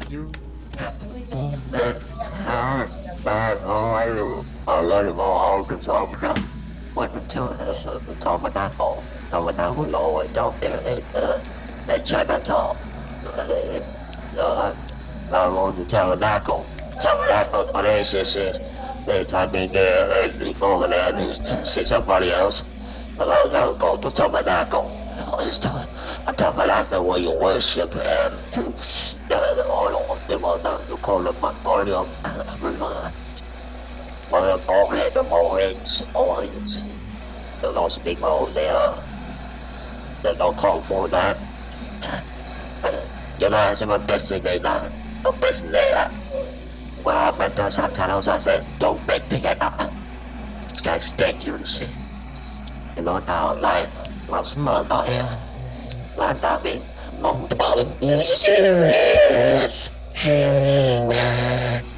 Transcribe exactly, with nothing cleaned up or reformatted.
You have to be that hard, bad, all I love you all the time. What the two is the top of that ball, top of that low, and down there, they Chinatown. I want to tell that go. Tell that go, but it's just, they time me there, and go over there and see somebody else. But I gotta go to tell me that go. I just tell it, I tell me that the way you worship him. They want to call it my body up. Well, all had the mornings, mornings. The lost people there. They don't call for that. You know, it's my best thing they know. The best there. Well, I meant to sometimes I said, don't bet together. Just stick you to see. You know, now, like, what's murder here? Like that being long time. Serious.